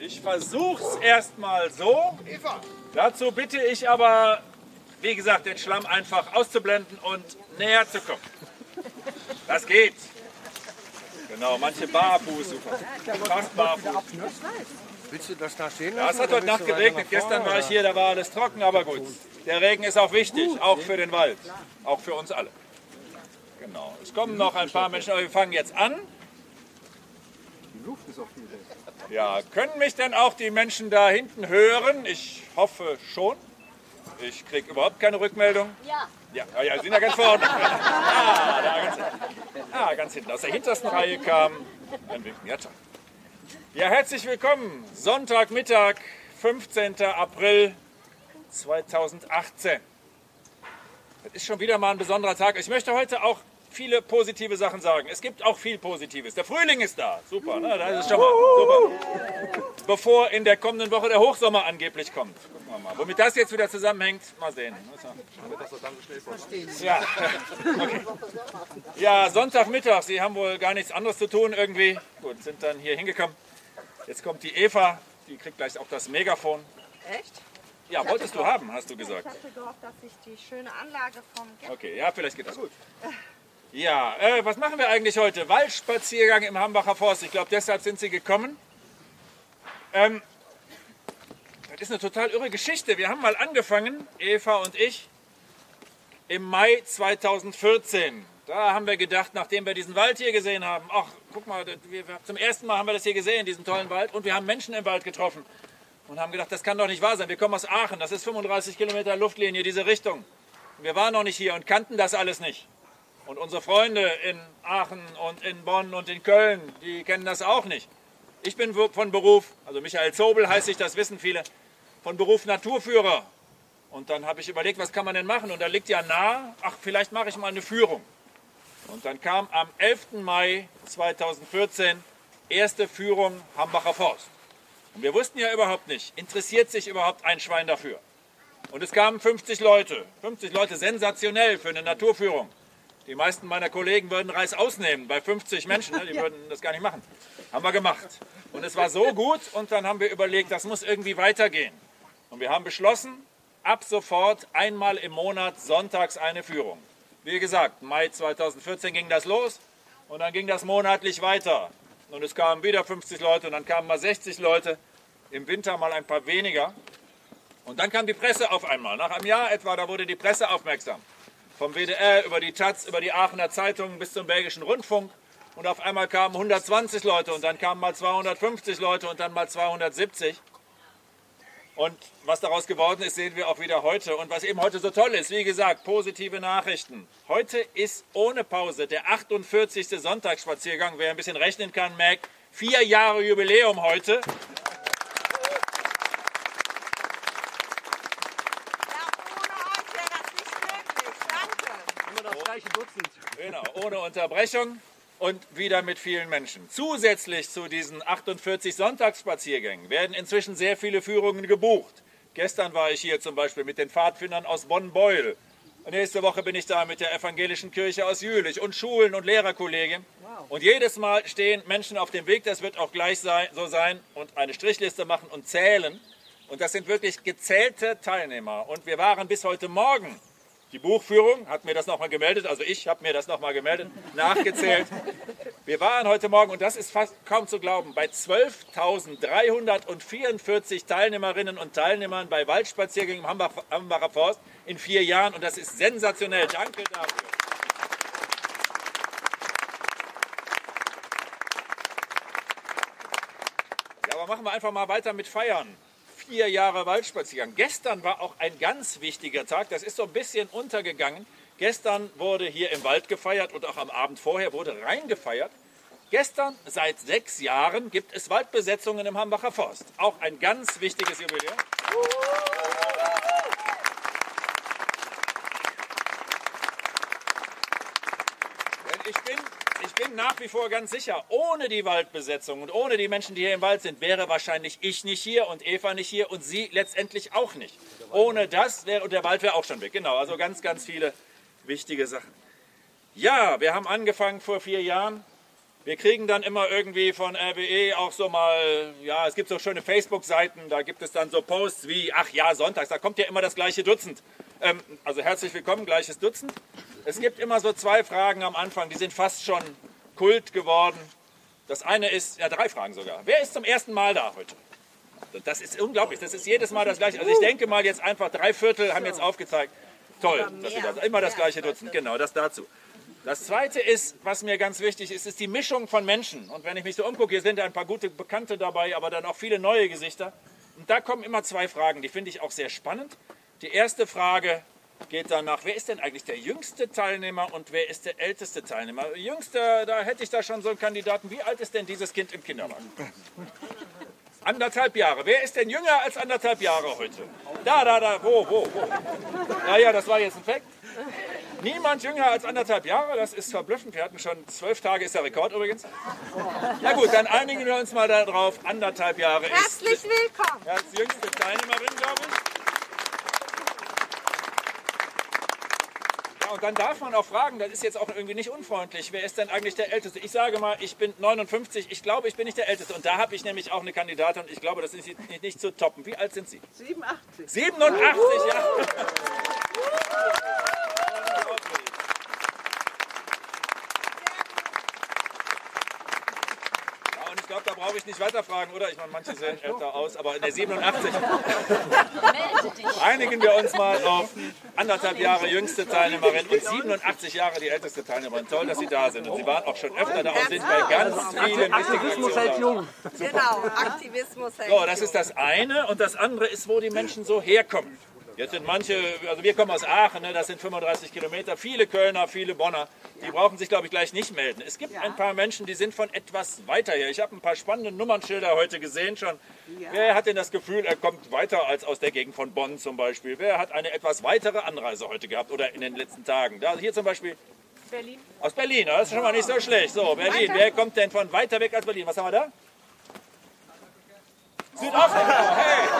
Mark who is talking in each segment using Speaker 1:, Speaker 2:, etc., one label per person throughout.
Speaker 1: Ich versuch's erstmal so. Dazu bitte ich aber, wie gesagt, den Schlamm einfach auszublenden und näher zu kommen. Das geht. Genau, manche barfuß, super. Fast barfuß.
Speaker 2: Willst du das da stehen
Speaker 1: Ja,
Speaker 2: lassen?
Speaker 1: es hat heute Nacht geregnet. Gestern war ich hier, da war alles trocken, aber gut. Der Regen ist auch wichtig, auch für den Wald, auch für uns alle. Genau. Es kommen noch ein paar Menschen, aber wir fangen jetzt an.
Speaker 2: Die Luft ist auch viel besser.
Speaker 1: Ja, können mich denn auch die Menschen da hinten hören? Ich hoffe schon. Ich kriege überhaupt keine Rückmeldung.
Speaker 3: Ja.
Speaker 1: Ja, Sie sind ja ganz vorne. Ganz hinten. Aus der hintersten Reihe kam ein Winken. Ja, toll. Ja, herzlich willkommen. Sonntagmittag, 15. April 2018. Das ist schon wieder mal ein besonderer Tag. Ich möchte heute auch viele positive Sachen sagen. Es gibt auch viel Positives. Der Frühling ist da. Super, ne? Das ist schon mal super. Bevor in der kommenden Woche der Hochsommer angeblich kommt. Gucken wir mal. Womit das jetzt wieder zusammenhängt, mal sehen. Ja, okay. Ja, Sonntagmittag. Sie haben wohl gar nichts anderes zu tun irgendwie. Gut, sind dann hier hingekommen. Jetzt kommt die Eva. Die kriegt gleich auch das Megafon.
Speaker 3: Echt?
Speaker 1: Ja, wolltest du haben, hast du gesagt.
Speaker 3: Ich hatte gehofft, dass ich die schöne Anlage vom Gärtner...
Speaker 1: Okay, ja, vielleicht geht das gut. Ja, was machen wir eigentlich heute? Waldspaziergang im Hambacher Forst. Ich glaube, deshalb sind Sie gekommen. Das ist eine total irre Geschichte. Wir haben mal angefangen, Eva und ich, im Mai 2014. Da haben wir gedacht, nachdem wir diesen Wald hier gesehen haben, ach, guck mal, zum ersten Mal haben wir das hier gesehen, diesen tollen Wald. Und wir haben Menschen im Wald getroffen und haben gedacht, das kann doch nicht wahr sein. Wir kommen aus Aachen, das ist 35 Kilometer Luftlinie, diese Richtung. Und wir waren noch nicht hier und kannten das alles nicht. Und unsere Freunde in Aachen und in Bonn und in Köln, die kennen das auch nicht. Ich bin von Beruf, also Michael Zobel heiße ich, das wissen viele, von Beruf Naturführer. Und dann habe ich überlegt, was kann man denn machen? Und da liegt ja nahe, ach, vielleicht mache ich mal eine Führung. Und dann kam am 11. Mai 2014 erste Führung Hambacher Forst. Und wir wussten ja überhaupt nicht, interessiert sich überhaupt ein Schwein dafür? Und es kamen 50 Leute. 50 Leute, sensationell für eine Naturführung. Die meisten meiner Kollegen würden Reis ausnehmen bei 50 Menschen, ne? Die würden das gar nicht machen. Haben wir gemacht. Und es war so gut und dann haben wir überlegt, das muss irgendwie weitergehen. Und wir haben beschlossen, ab sofort einmal im Monat sonntags eine Führung. Wie gesagt, Mai 2014 ging das los und dann ging das monatlich weiter. Und es kamen wieder 50 Leute und dann kamen mal 60 Leute, im Winter mal ein paar weniger. Und dann kam die Presse auf einmal. Nach einem Jahr etwa, da wurde die Presse aufmerksam. Vom WDR über die Taz, über die Aachener Zeitung bis zum Belgischen Rundfunk. Und auf einmal kamen 120 Leute und dann kamen mal 250 Leute und dann mal 270. Und was daraus geworden ist, sehen wir auch wieder heute. Und was eben heute so toll ist, wie gesagt, positive Nachrichten. Heute ist ohne Pause der 48. Sonntagsspaziergang. Wer ein bisschen rechnen kann, merkt, 4 Jahre Jubiläum heute. Genau, ohne Unterbrechung und wieder mit vielen Menschen. Zusätzlich zu diesen 48 Sonntagsspaziergängen werden inzwischen sehr viele Führungen gebucht. Gestern war ich hier zum Beispiel mit den Pfadfindern aus Bonn-Beuel. Nächste Woche bin ich da mit der Evangelischen Kirche aus Jülich und Schulen und Lehrerkollegien. Und jedes Mal stehen Menschen auf dem Weg, das wird auch gleich so sein, und eine Strichliste machen und zählen. Und das sind wirklich gezählte Teilnehmer. Und wir waren bis heute Morgen. Die Buchführung hat mir das nochmal gemeldet, also ich habe mir das nochmal gemeldet, nachgezählt. Wir waren heute Morgen, und das ist fast kaum zu glauben, bei 12.344 Teilnehmerinnen und Teilnehmern bei Waldspaziergängen im Hambacher Forst in 4 Jahren. Und das ist sensationell. Danke dafür. Ja, aber machen wir einfach mal weiter mit Feiern. 4 Jahre Waldspaziergang. Gestern war auch ein ganz wichtiger Tag, das ist so ein bisschen untergegangen. Gestern wurde hier im Wald gefeiert und auch am Abend vorher wurde rein gefeiert. Gestern, seit 6 Jahren, gibt es Waldbesetzungen im Hambacher Forst. Auch ein ganz wichtiges Jubiläum. Ich bin nach wie vor ganz sicher, ohne die Waldbesetzung und ohne die Menschen, die hier im Wald sind, wäre wahrscheinlich ich nicht hier und Eva nicht hier und Sie letztendlich auch nicht. Ohne das wäre, und der Wald wäre auch schon weg. Genau, also ganz, ganz viele wichtige Sachen. Ja, wir haben angefangen vor 4 Jahren. Wir kriegen dann immer irgendwie von RWE auch so mal, ja, es gibt so schöne Facebook-Seiten, da gibt es dann so Posts wie, ach ja, sonntags, da kommt ja immer das gleiche Dutzend. Also herzlich willkommen, gleiches Dutzend. Es gibt immer so 2 Fragen am Anfang, die sind fast schon Kult geworden. Das eine ist, ja 3 Fragen sogar. Wer ist zum ersten Mal da heute? Das ist unglaublich, das ist jedes Mal das gleiche. Also ich denke mal jetzt einfach 3/4 haben jetzt aufgezeigt. Toll, das ist immer das gleiche Dutzend, genau, das dazu. Das zweite ist, was mir ganz wichtig ist, ist die Mischung von Menschen. Und wenn ich mich so umgucke, hier sind ein paar gute Bekannte dabei, aber dann auch viele neue Gesichter. Und da kommen immer 2 Fragen, die finde ich auch sehr spannend. Die erste Frage geht danach, wer ist denn eigentlich der jüngste Teilnehmer und wer ist der älteste Teilnehmer? Jüngster, da hätte ich da schon so einen Kandidaten. Wie alt ist denn dieses Kind im Kinderwagen? 1,5 Jahre. Wer ist denn jünger als 1,5 Jahre heute? Da, wo? Ja, das war jetzt ein Fakt. Niemand jünger als 1,5 Jahre, das ist verblüffend. Wir hatten schon 12 Tage, ist der Rekord übrigens. Na gut, dann einigen wir uns mal darauf. 1,5 Jahre ist
Speaker 3: Herzlich willkommen.
Speaker 1: als jüngste Teilnehmerin, glaube ich. Ja, und dann darf man auch fragen, das ist jetzt auch irgendwie nicht unfreundlich, wer ist denn eigentlich der Älteste? Ich sage mal, ich bin 59, ich glaube, ich bin nicht der Älteste. Und da habe ich nämlich auch eine Kandidatin und ich glaube, das ist nicht zu toppen. Wie alt sind Sie?
Speaker 4: 87.
Speaker 1: 87, ja. Und ich glaube, da brauche ich nicht weiterfragen, oder? Ich meine, manche sehen älter aus, aber in der 87. Einigen wir uns mal auf 1,5 Jahre jüngste Teilnehmerin und 87 Jahre die älteste Teilnehmerin. Toll, dass Sie da sind. Und Sie waren auch schon öfter da und sind bei ganz vielen wichtigen Aktionen da.
Speaker 3: Genau, Aktivismus hält
Speaker 1: So, das ist das eine. Und das andere ist, wo die Menschen so herkommen. Jetzt sind manche, also wir kommen aus Aachen, ne, das sind 35 Kilometer, viele Kölner, viele Bonner, die brauchen sich, glaube ich, gleich nicht melden. Es gibt ein paar Menschen, die sind von etwas weiter her. Ich habe ein paar spannende Nummernschilder heute gesehen schon. Ja. Wer hat denn das Gefühl, er kommt weiter als aus der Gegend von Bonn zum Beispiel? Wer hat eine etwas weitere Anreise heute gehabt oder in den letzten Tagen? Da, hier zum Beispiel
Speaker 3: Berlin.
Speaker 1: Aus Berlin, das ist schon mal nicht so schlecht. So, Berlin, wer kommt denn von weiter weg als Berlin? Was haben wir da? Südafrika, hey!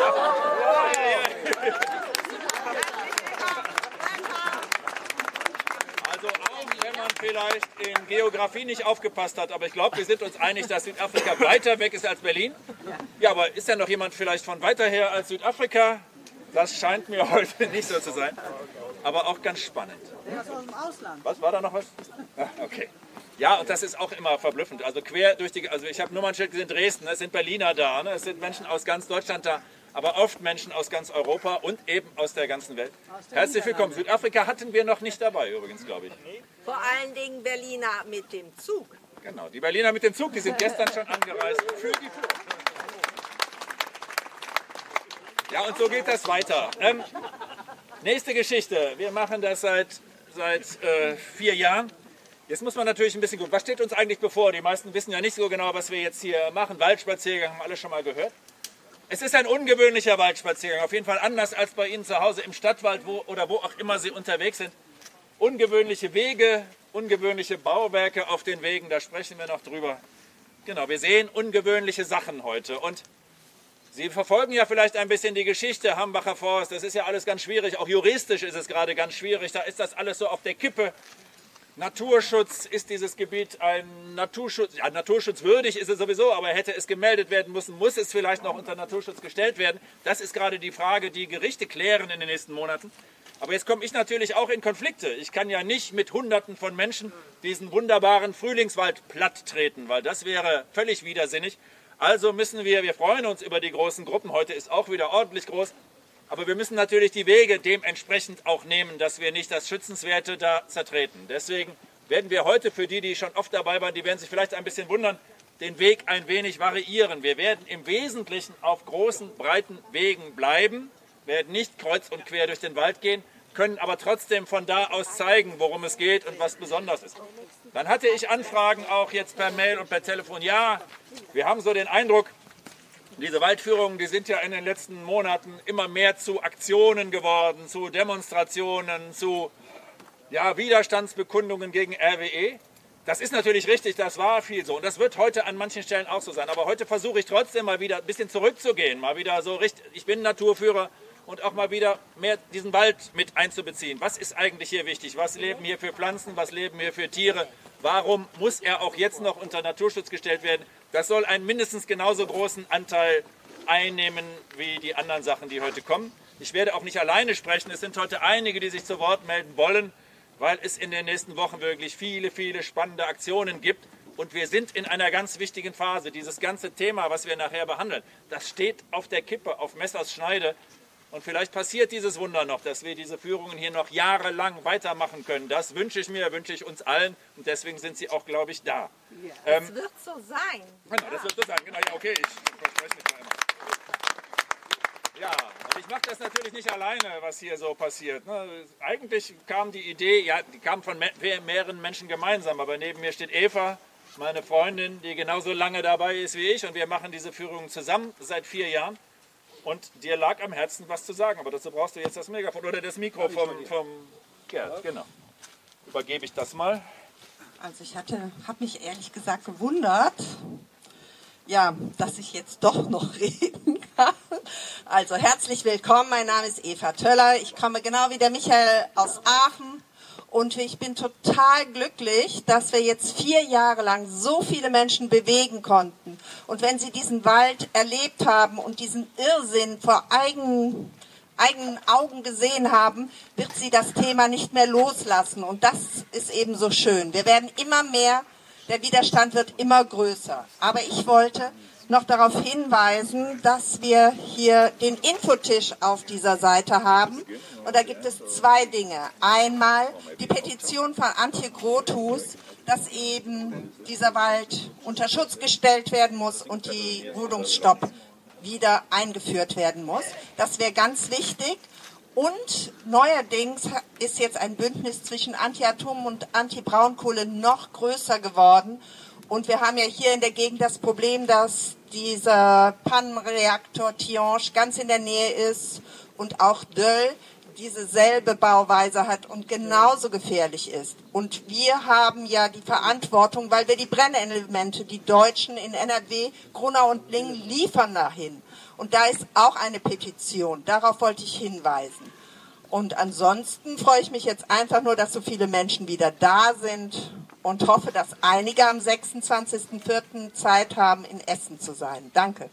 Speaker 1: Also auch wenn man vielleicht in Geografie nicht aufgepasst hat, aber ich glaube, wir sind uns einig, dass Südafrika weiter weg ist als Berlin. Ja, aber ist ja noch jemand vielleicht von weiter her als Südafrika? Das scheint mir heute nicht so zu sein, aber auch ganz spannend.
Speaker 4: Der ist aus dem Ausland.
Speaker 1: Was, war da noch was? Ah, okay. Ja, und das ist auch immer verblüffend. Also quer durch die, also ich habe Nummernschild gesehen, Dresden, es sind Berliner da, ne? Es sind Menschen aus ganz Deutschland da, aber oft Menschen aus ganz Europa und eben aus der ganzen Welt. Herzlich willkommen. Südafrika hatten wir noch nicht dabei übrigens, glaube ich.
Speaker 3: Vor allen Dingen Berliner mit dem Zug.
Speaker 1: Genau, die Berliner mit dem Zug, die sind gestern schon angereist für die Tour. Ja, und so geht das weiter. Nächste Geschichte. Wir machen das seit 4 Jahren. Jetzt muss man natürlich ein bisschen gucken, was steht uns eigentlich bevor? Die meisten wissen ja nicht so genau, was wir jetzt hier machen. Waldspaziergang haben alle schon mal gehört. Es ist ein ungewöhnlicher Waldspaziergang, auf jeden Fall anders als bei Ihnen zu Hause im Stadtwald oder wo auch immer Sie unterwegs sind. Ungewöhnliche Wege, ungewöhnliche Bauwerke auf den Wegen, da sprechen wir noch drüber. Genau, wir sehen ungewöhnliche Sachen heute und Sie verfolgen ja vielleicht ein bisschen die Geschichte Hambacher Forst, das ist ja alles ganz schwierig, auch juristisch ist es gerade ganz schwierig, da ist das alles so auf der Kippe. Naturschutz, ist dieses Gebiet ein Naturschutz? Ja, naturschutzwürdig ist es sowieso, aber hätte es gemeldet werden müssen, muss es vielleicht noch unter Naturschutz gestellt werden. Das ist gerade die Frage, die Gerichte klären in den nächsten Monaten. Aber jetzt komme ich natürlich auch in Konflikte. Ich kann ja nicht mit Hunderten von Menschen diesen wunderbaren Frühlingswald platt treten, weil das wäre völlig widersinnig. Also müssen wir freuen uns über die großen Gruppen. Heute ist auch wieder ordentlich groß. Aber wir müssen natürlich die Wege dementsprechend auch nehmen, dass wir nicht das Schützenswerte da zertreten. Deswegen werden wir heute für die schon oft dabei waren, die werden sich vielleicht ein bisschen wundern, den Weg ein wenig variieren. Wir werden im Wesentlichen auf großen, breiten Wegen bleiben, werden nicht kreuz und quer durch den Wald gehen, können aber trotzdem von da aus zeigen, worum es geht und was besonders ist. Dann hatte ich Anfragen auch jetzt per Mail und per Telefon. Ja, wir haben so den Eindruck, diese Waldführungen, die sind ja in den letzten Monaten immer mehr zu Aktionen geworden, zu Demonstrationen, zu Widerstandsbekundungen gegen RWE. Das ist natürlich richtig, das war viel so und das wird heute an manchen Stellen auch so sein. Aber heute versuche ich trotzdem mal wieder ein bisschen zurückzugehen, mal wieder so richtig, ich bin Naturführer und auch mal wieder mehr diesen Wald mit einzubeziehen. Was ist eigentlich hier wichtig? Was leben hier für Pflanzen? Was leben hier für Tiere? Warum muss er auch jetzt noch unter Naturschutz gestellt werden? Das soll einen mindestens genauso großen Anteil einnehmen wie die anderen Sachen, die heute kommen. Ich werde auch nicht alleine sprechen. Es sind heute einige, die sich zu Wort melden wollen, weil es in den nächsten Wochen wirklich viele, viele spannende Aktionen gibt. Und wir sind in einer ganz wichtigen Phase. Dieses ganze Thema, was wir nachher behandeln, das steht auf der Kippe, auf Messers Schneide. Und vielleicht passiert dieses Wunder noch, dass wir diese Führungen hier noch jahrelang weitermachen können. Das wünsche ich mir, wünsche ich uns allen. Und deswegen sind sie auch, glaube ich, da.
Speaker 3: Ja, das wird so sein.
Speaker 1: Genau, das wird so sein. Genau, ja, okay, ich verspreche mich da immer. Ja, und ich mache das natürlich nicht alleine, was hier so passiert. Eigentlich kam die Idee, ja, die kam von mehreren Menschen gemeinsam. Aber neben mir steht Eva, meine Freundin, die genauso lange dabei ist wie ich. Und wir machen diese Führungen zusammen seit 4 Jahren. Und dir lag am Herzen, was zu sagen. Aber dazu brauchst du jetzt das Megafon oder das Mikro vom Gerd. Genau. Übergebe ich das mal.
Speaker 4: Also ich habe mich ehrlich gesagt gewundert, ja, dass ich jetzt doch noch reden kann. Also herzlich willkommen, mein Name ist Eva Töller. Ich komme genau wie der Michael aus Aachen. Und ich bin total glücklich, dass wir jetzt 4 Jahre lang so viele Menschen bewegen konnten. Und wenn sie diesen Wald erlebt haben und diesen Irrsinn vor eigenen Augen gesehen haben, wird sie das Thema nicht mehr loslassen. Und das ist eben so schön. Wir werden immer mehr, der Widerstand wird immer größer. Aber ich wollte noch darauf hinweisen, dass wir hier den Infotisch auf dieser Seite haben. Und da gibt es 2 Dinge. Einmal die Petition von Antje Grothus, dass eben dieser Wald unter Schutz gestellt werden muss und die Rodungsstopp wieder eingeführt werden muss. Das wäre ganz wichtig. Und neuerdings ist jetzt ein Bündnis zwischen Anti-Atom- und Anti-Braunkohle noch größer geworden. Und wir haben ja hier in der Gegend das Problem, dass dieser Pannenreaktor Tihange ganz in der Nähe ist und auch Döll dieselbe Bauweise hat und genauso gefährlich ist. Und wir haben ja die Verantwortung, weil wir die Brennelemente, die Deutschen in NRW, Grunau und Lingen liefern dahin. Und da ist auch eine Petition. Darauf wollte ich hinweisen. Und ansonsten freue ich mich jetzt einfach nur, dass so viele Menschen wieder da sind und hoffe, dass einige am 26.04. Zeit haben, in Essen zu sein. Danke.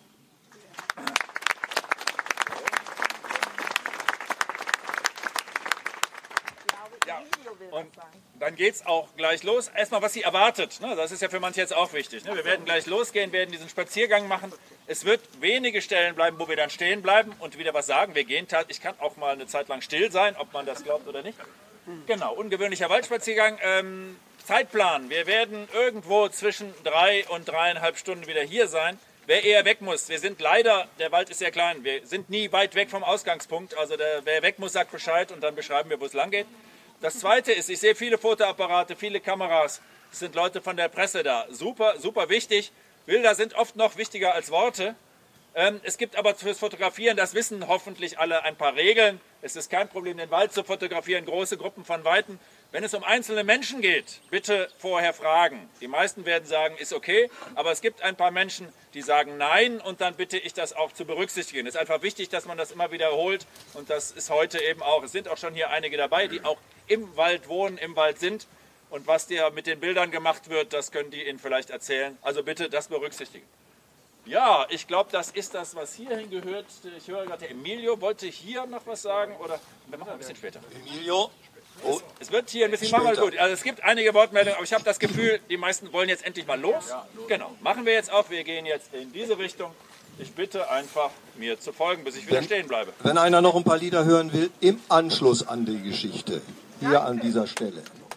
Speaker 1: Ja, und dann geht es auch gleich los. Erstmal, was Sie erwartet. Das ist ja für manche jetzt auch wichtig. Wir werden gleich losgehen, werden diesen Spaziergang machen. Es wird wenige Stellen bleiben, wo wir dann stehen bleiben und wieder was sagen. Wir gehen ich kann auch mal eine Zeit lang still sein, ob man das glaubt oder nicht. Genau, ungewöhnlicher Waldspaziergang. Zeitplan. Wir werden irgendwo zwischen 3 und 3,5 Stunden wieder hier sein. Wer eher weg muss, wir sind leider, der Wald ist sehr klein, wir sind nie weit weg vom Ausgangspunkt. Also wer weg muss, sagt Bescheid und dann beschreiben wir, wo es lang geht. Das Zweite ist, ich sehe viele Fotoapparate, viele Kameras. Es sind Leute von der Presse da. Super, super wichtig. Bilder sind oft noch wichtiger als Worte. Es gibt aber fürs Fotografieren, das wissen hoffentlich alle, ein paar Regeln. Es ist kein Problem, den Wald zu fotografieren, große Gruppen von Weitem. Wenn es um einzelne Menschen geht, bitte vorher fragen. Die meisten werden sagen, ist okay, aber es gibt ein paar Menschen, die sagen nein und dann bitte ich das auch zu berücksichtigen. Es ist einfach wichtig, dass man das immer wiederholt und das ist heute eben auch. Es sind auch schon hier einige dabei, die auch im Wald wohnen, im Wald sind und was dir mit den Bildern gemacht wird, das können die Ihnen vielleicht erzählen. Also bitte das berücksichtigen. Ja, ich glaube, das ist das, was hierhin gehört. Ich höre gerade, der Emilio wollte hier noch was sagen oder wir machen ein bisschen später.
Speaker 5: Emilio? Oh.
Speaker 1: Es wird hier ein bisschen mal gut. Also es gibt einige Wortmeldungen, aber ich habe das Gefühl, die meisten wollen jetzt endlich mal los. Genau, machen wir jetzt auch. Wir gehen jetzt in diese Richtung. Ich bitte einfach, mir zu folgen, bis ich wieder stehen bleibe.
Speaker 5: Wenn einer noch ein paar Lieder hören will, im Anschluss an die Geschichte, hier an dieser Stelle.